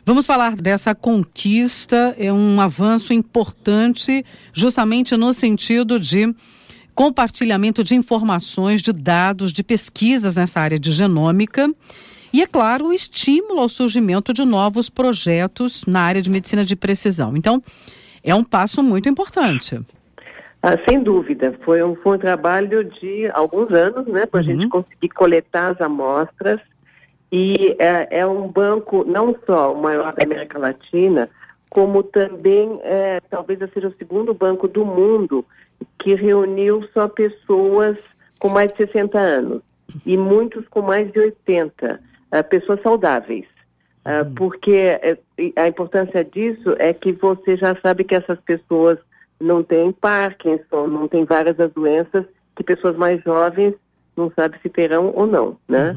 Vamos falar dessa conquista, é um avanço importante justamente no sentido de compartilhamento de informações, de dados, de pesquisas nessa área de genômica e, é claro, o estímulo ao surgimento de novos projetos na área de medicina de precisão. Então, é um passo muito importante. Sem dúvida, foi um trabalho de alguns anos, né, para a gente conseguir coletar as amostras. E é um banco não só o maior da América Latina, como também talvez seja o segundo banco do mundo que reuniu só pessoas com mais de 60 anos e muitos com mais de 80, pessoas saudáveis. Porque a importância disso é que você já sabe que essas pessoas não têm Parkinson, não têm várias das doenças que pessoas mais jovens não sabe se terão ou não, né?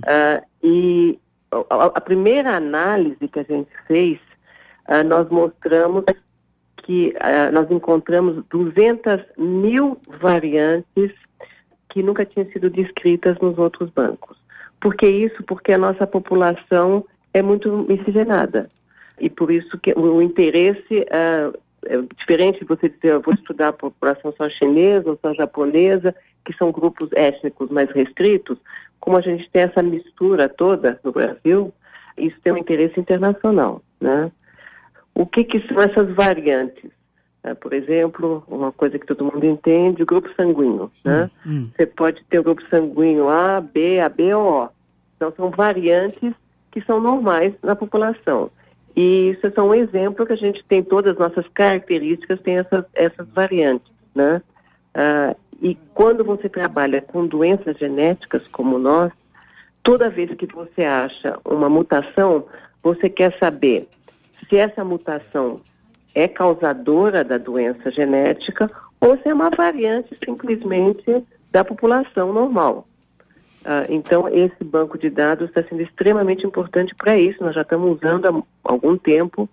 E a primeira análise que a gente fez, nós mostramos que nós encontramos 200 mil variantes que nunca tinham sido descritas nos outros bancos. Por que isso? Porque a nossa população é muito miscigenada. E por isso que o interesse é diferente de você dizer, eu vou estudar a população só chinesa ou só japonesa, que são grupos étnicos mais restritos. Como a gente tem essa mistura toda no Brasil, isso tem um interesse internacional, né? O que são essas variantes? Por exemplo, uma coisa que todo mundo entende, o grupo sanguíneo, né? Você pode ter o grupo sanguíneo A, B, AB ou O. Então, são variantes que são normais na população. E isso é só um exemplo que a gente tem, todas as nossas características têm essas variantes, né? E quando você trabalha com doenças genéticas como nós, toda vez que você acha uma mutação, você quer saber se essa mutação é causadora da doença genética ou se é uma variante simplesmente da população normal. Então, esse banco de dados está sendo extremamente importante para isso. Nós já estamos usando há algum tempo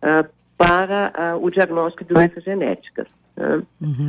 para o diagnóstico de doenças genéticas. Né?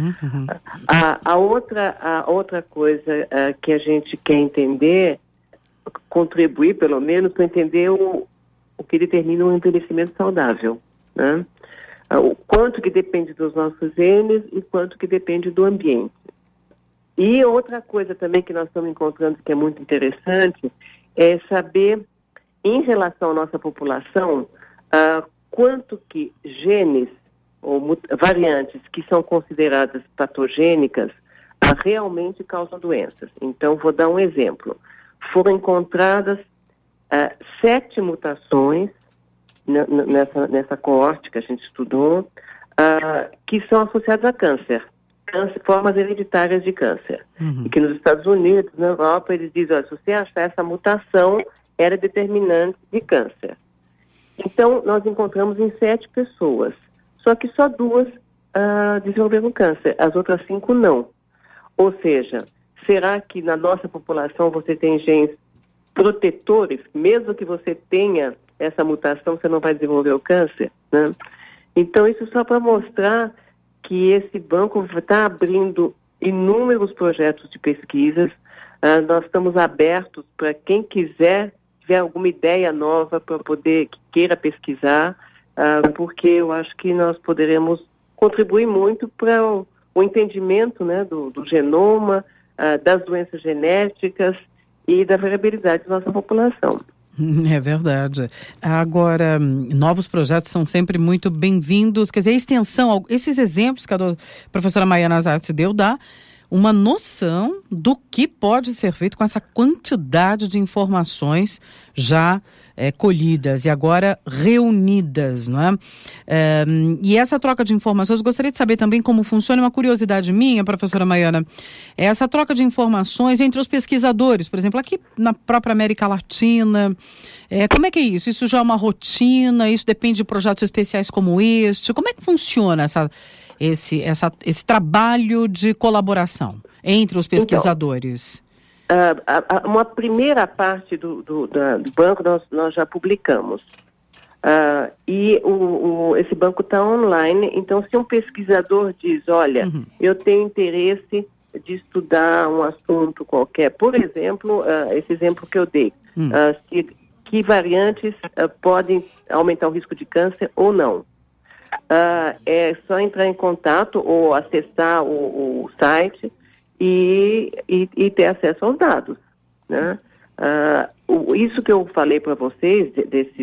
A outra coisa que a gente quer entender, contribuir pelo menos para entender o que determina um envelhecimento saudável, né? O quanto que depende dos nossos genes e quanto que depende do ambiente. E outra coisa também que nós estamos encontrando que é muito interessante é saber, em relação à nossa população, quanto que genes ou variantes que são consideradas patogênicas realmente causam doenças. Então, vou dar um exemplo. Foram encontradas 7 mutações nessa coorte que a gente estudou, que são associadas a câncer, formas hereditárias de câncer. E que nos Estados Unidos, na Europa, eles dizem, se você achar essa mutação, era determinante de câncer. Então, nós encontramos em 7 pessoas, só que só 2 desenvolveram câncer, as outras 5 não. Ou seja, será que na nossa população você tem genes protetores, mesmo que você tenha essa mutação, você não vai desenvolver o câncer, né? Então, isso só para mostrar que esse banco está abrindo inúmeros projetos de pesquisas. Nós estamos abertos para quem quiser, tiver alguma ideia nova para poder, que queira pesquisar, porque eu acho que nós poderemos contribuir muito para o entendimento, né, do genoma, das doenças genéticas e da variabilidade da nossa população. É verdade. Agora, novos projetos são sempre muito bem-vindos. Quer dizer, a extensão, esses exemplos que a professora Maiana Azarte deu, dá uma noção do que pode ser feito com essa quantidade de informações já colhidas e agora reunidas, não é? E essa troca de informações, eu gostaria de saber também como funciona, uma curiosidade minha, professora Maiana, essa troca de informações entre os pesquisadores, por exemplo, aqui na própria América Latina, como é que é isso? Isso já é uma rotina? Isso depende de projetos especiais como este? Como é que funciona esse trabalho de colaboração entre os pesquisadores? Uma primeira parte do banco nós já publicamos. E esse banco está online, então se um pesquisador diz, olha, eu tenho interesse de estudar um assunto qualquer, por exemplo, esse exemplo que eu dei, que variantes podem aumentar o risco de câncer ou não. É só entrar em contato ou acessar o site e ter acesso aos dados, né? Isso que eu falei para vocês,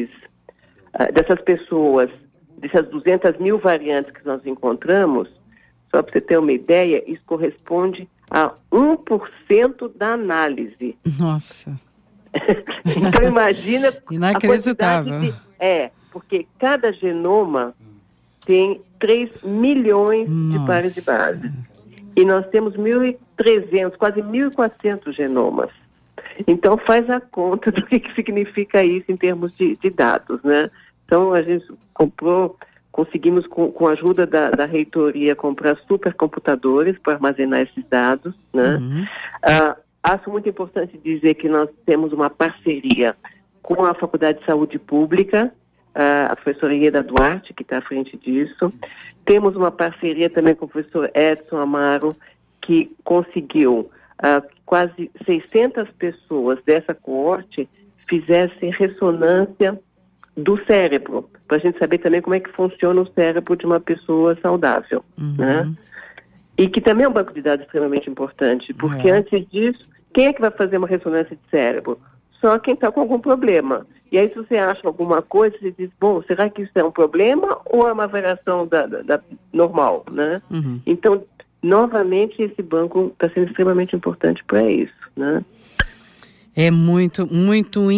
dessas pessoas, dessas 200 mil variantes que nós encontramos, só para você ter uma ideia, isso corresponde a 1% da análise. Nossa! Então imagina inacreditável. a quantidade porque cada genoma tem 3 milhões de pares de base. E nós temos 1.300, quase 1.400 genomas. Então faz a conta do que significa isso em termos de dados, né? Então a gente conseguimos com a ajuda da reitoria comprar supercomputadores para armazenar esses dados, né? Acho muito importante dizer que nós temos uma parceria com a Faculdade de Saúde Pública, a professora Ieda Duarte, que está à frente disso. Temos uma parceria também com o professor Edson Amaro, que conseguiu quase 600 pessoas dessa coorte fizessem ressonância do cérebro, para a gente saber também como é que funciona o cérebro de uma pessoa saudável, né? E que também é um banco de dados extremamente importante, porque antes disso, quem é que vai fazer uma ressonância de cérebro? Só quem está com algum problema. E aí, se você acha alguma coisa, você diz, bom, será que isso é um problema ou é uma variação da normal, né? Então, novamente, esse banco está sendo extremamente importante para isso, né? É muito, muito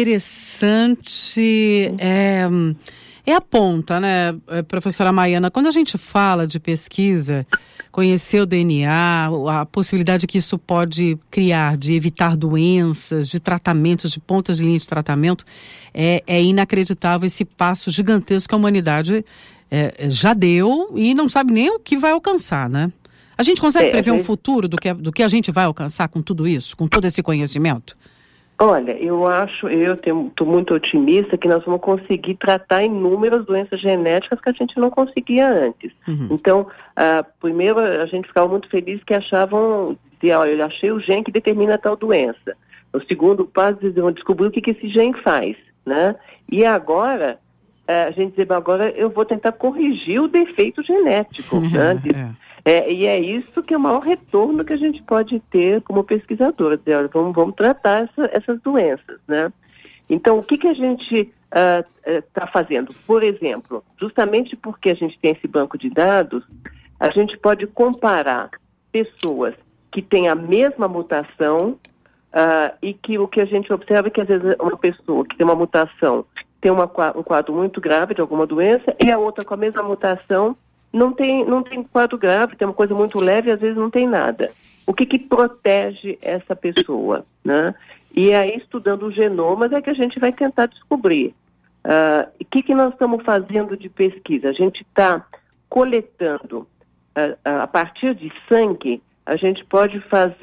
interessante. É a ponta, né, professora Maiana? Quando a gente fala de pesquisa, conhecer o DNA, a possibilidade que isso pode criar de evitar doenças, de tratamentos, de pontas de linha de tratamento, é inacreditável esse passo gigantesco que a humanidade já deu e não sabe nem o que vai alcançar, né? A gente consegue prever um futuro do que a gente vai alcançar com tudo isso, com todo esse conhecimento? Olha, eu estou muito otimista que nós vamos conseguir tratar inúmeras doenças genéticas que a gente não conseguia antes. Então, primeiro a gente ficava muito feliz que dizia, olha, eu achei o gene que determina tal doença. O segundo passo, descobrir o que esse gene faz, né? E agora, a gente dizia, agora eu vou tentar corrigir o defeito genético, né? E é isso que é o maior retorno que a gente pode ter como pesquisadora, dizer, olha, vamos tratar essas doenças, né? Então, o que a gente está fazendo? Por exemplo, justamente porque a gente tem esse banco de dados, a gente pode comparar pessoas que têm a mesma mutação e que o que a gente observa é que, às vezes, uma pessoa que tem uma mutação tem um quadro muito grave de alguma doença e a outra com a mesma mutação não tem quadro grave, tem uma coisa muito leve e às vezes não tem nada. O que protege essa pessoa, né? E aí, estudando os genomas, é que a gente vai tentar descobrir. O que nós estamos fazendo de pesquisa? A gente está coletando, a partir de sangue, a gente pode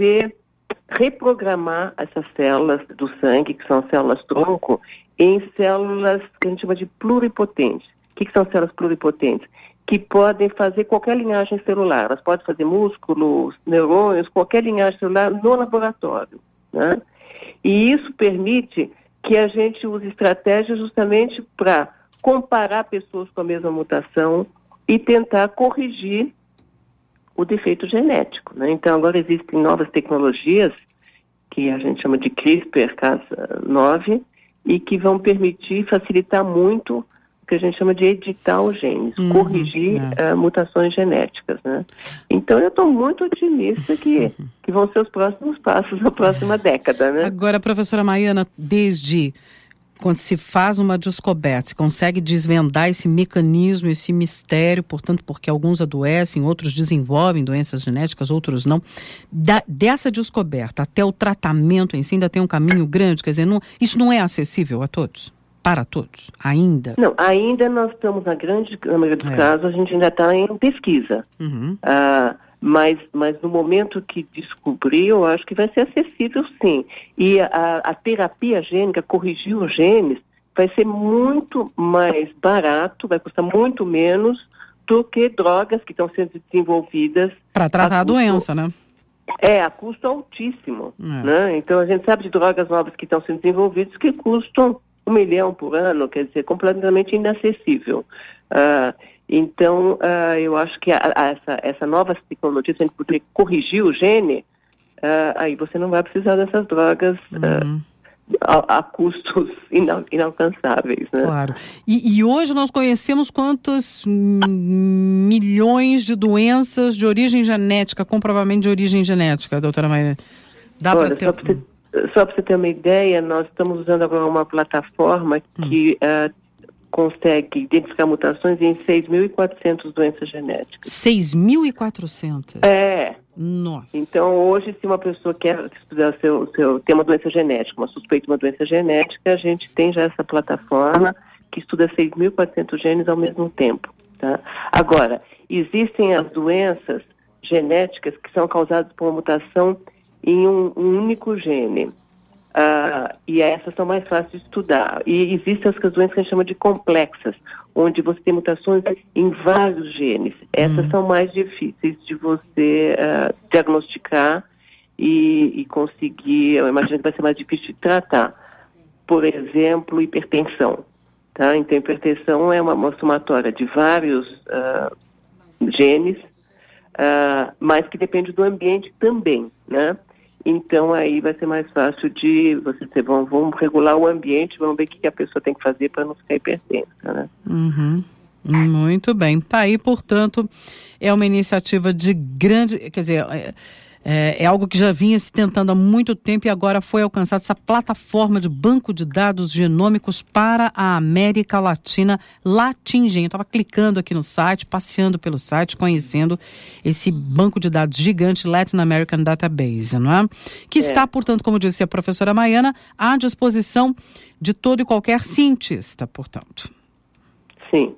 reprogramar essas células do sangue, que são células-tronco, em células que a gente chama de pluripotentes. O que são células pluripotentes? Que podem fazer qualquer linhagem celular. Elas podem fazer músculos, neurônios, qualquer linhagem celular no laboratório, né? E isso permite que a gente use estratégias justamente para comparar pessoas com a mesma mutação e tentar corrigir o defeito genético, né? Então, agora existem novas tecnologias que a gente chama de CRISPR-Cas9 e que vão permitir facilitar muito o que a gente chama de editar os genes, corrigir mutações genéticas, né? Então, eu estou muito otimista que vão ser os próximos passos na próxima década, né? Agora, professora Maiana, desde quando se faz uma descoberta, se consegue desvendar esse mecanismo, esse mistério, portanto, porque alguns adoecem, outros desenvolvem doenças genéticas, outros não, dessa descoberta até o tratamento em si ainda tem um caminho grande, quer dizer, isso não é acessível a todos? Para todos, ainda? Não, ainda nós estamos, na grande maioria dos casos, a gente ainda está em pesquisa. Mas no momento que descobrir, eu acho que vai ser acessível, sim. E a terapia gênica, corrigir os genes, vai ser muito mais barato, vai custar muito menos do que drogas que estão sendo desenvolvidas. Para tratar a doença, né? A custo altíssimo, né? Então, a gente sabe de drogas novas que estão sendo desenvolvidas que custam 1 milhão por ano, quer dizer, completamente inacessível. Então, eu acho que essa nova tecnologia, se a gente puder corrigir o gene, aí você não vai precisar dessas drogas a custos inalcançáveis, né? Claro. E hoje nós conhecemos quantos milhões de doenças de origem genética, comprovadamente de origem genética, doutora Maiana? Olha, só para você ter uma ideia, nós estamos usando agora uma plataforma que consegue identificar mutações em 6.400 doenças genéticas. 6.400? Nossa. Então, hoje, se uma pessoa quer estudar ter uma doença genética, uma suspeita de uma doença genética, a gente tem já essa plataforma que estuda 6.400 genes ao mesmo tempo. Tá? Agora, existem as doenças genéticas que são causadas por uma mutação em um único gene. E essas são mais fáceis de estudar. E existem as doenças que a gente chama de complexas, onde você tem mutações em vários genes. Essas são mais difíceis de você diagnosticar e conseguir, eu imagino que vai ser mais difícil de tratar. Por exemplo, hipertensão. Tá? Então, hipertensão é uma somatória de vários genes, mas que depende do ambiente também, né? Então, aí vai ser mais fácil de vocês vamos regular o ambiente, vamos ver o que a pessoa tem que fazer para não ficar hipertensa, né? Muito bem. Tá aí, portanto, é uma iniciativa de grande, quer dizer, é algo que já vinha se tentando há muito tempo e agora foi alcançada essa plataforma de banco de dados genômicos para a América Latina, Latingem. Eu estava clicando aqui no site, passeando pelo site, conhecendo esse banco de dados gigante, Latin American Database, não é? Que está, portanto, como disse a professora Maiana, à disposição de todo e qualquer cientista, portanto. Sim,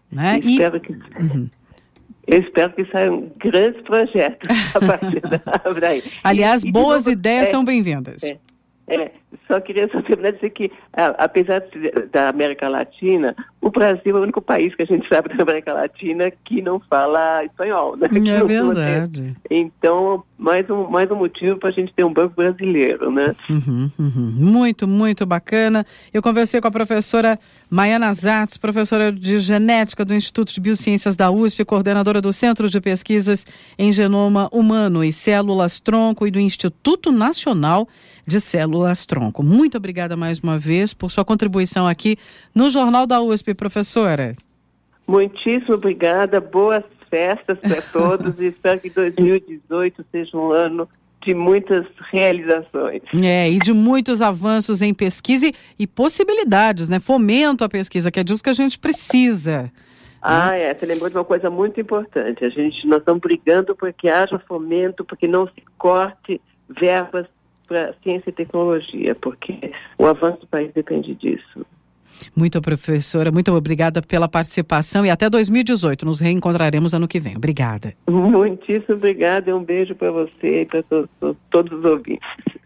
eu espero que saiam grandes projetos a partir daí. Aliás, boas ideias são bem-vindas. Só queria terminar de dizer que, apesar da América Latina, o Brasil é o único país que a gente sabe da América Latina que não fala espanhol, né? É verdade. Então, mais um motivo para a gente ter um banco brasileiro, né? Muito, muito bacana. Eu conversei com a professora Maiana Zatz, professora de genética do Instituto de Biociências da USP, coordenadora do Centro de Pesquisas em Genoma Humano e Células-Tronco e do Instituto Nacional de Células-Tronco. Muito obrigada mais uma vez por sua contribuição aqui no Jornal da USP, professora. Muitíssimo obrigada, boas festas para todos e espero que 2018 seja um ano de muitas realizações. E de muitos avanços em pesquisa e possibilidades, né? Fomento à pesquisa, que é disso que a gente precisa. Você lembrou de uma coisa muito importante. Nós estamos brigando para que haja fomento, para que não se corte verbas para ciência e tecnologia, porque o avanço do país depende disso. Muito, professora, muito obrigada pela participação e até 2018. Nos reencontraremos ano que vem. Obrigada. Muitíssimo obrigada e um beijo para você e para todos os ouvintes.